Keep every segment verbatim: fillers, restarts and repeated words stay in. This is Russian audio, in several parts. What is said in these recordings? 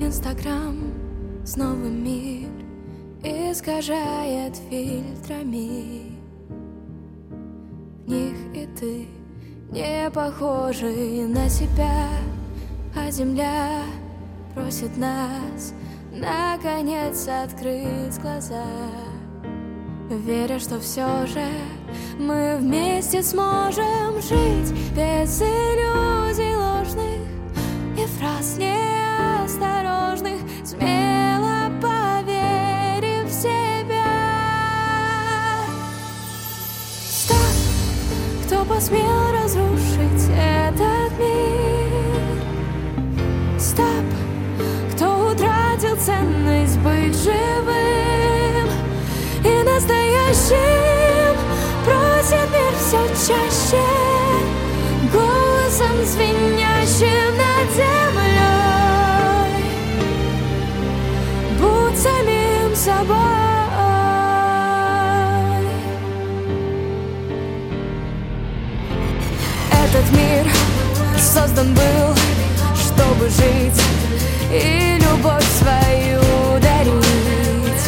Инстаграм снова мир искажает фильтрами. В них и ты не похожи на себя, а земля просит нас наконец открыть глаза, веря, что все же мы вместе сможем жить без иллюзий ложных и фраз неосторожных, смело поверив в себя. Стоп! Кто посмел разрушить этот мир? Стоп! Кто утратил ценность быть живым и настоящим? Просит мир все чаще, голосом звенящим над землей. Будь самим собой. Этот мир создан был, чтобы жить и любовь свою дарить,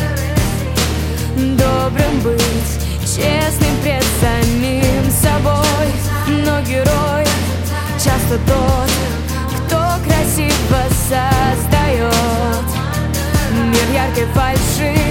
добрым быть, честным пред самим собой. Но герой часто тот, кто красиво создает мир яркой фальши.